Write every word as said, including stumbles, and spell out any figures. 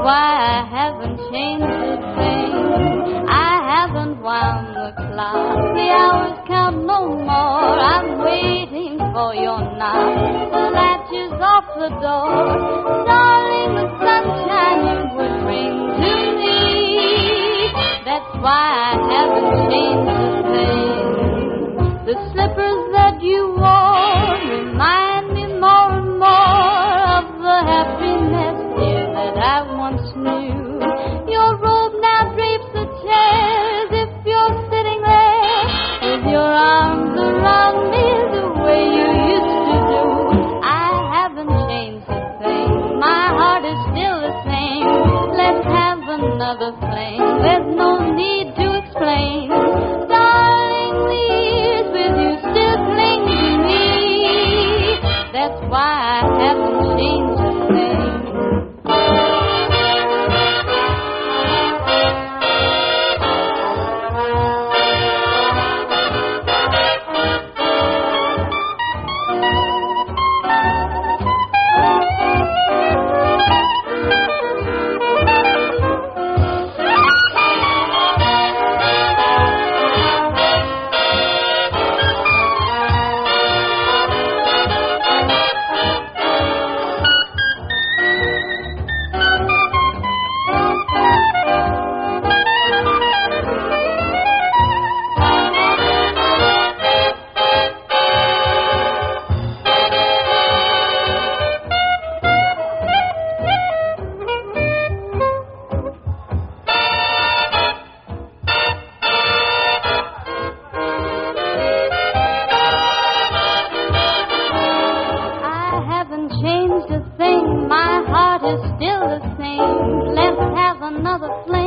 why I haven't changed a thing. I haven't wound the clock, the hours count no more. I'm waiting for your knock, the latch is off the door. Darling, the sunshine you would bring to me, that's why I haven't changed a thing. The slippers that you wore remind me more and more of the happiness, dear, that I once knew. Your robe now drapes the chairs. If you're sitting there with your arms around me the way you used to do, I haven't changed a thing. My heart is still the same. Let's have another flame. There's no need to explain. Darling, these with you still cling to me. That's why I haven't changed a thing. Changed a thing, my heart is still the same. Let's have another flame.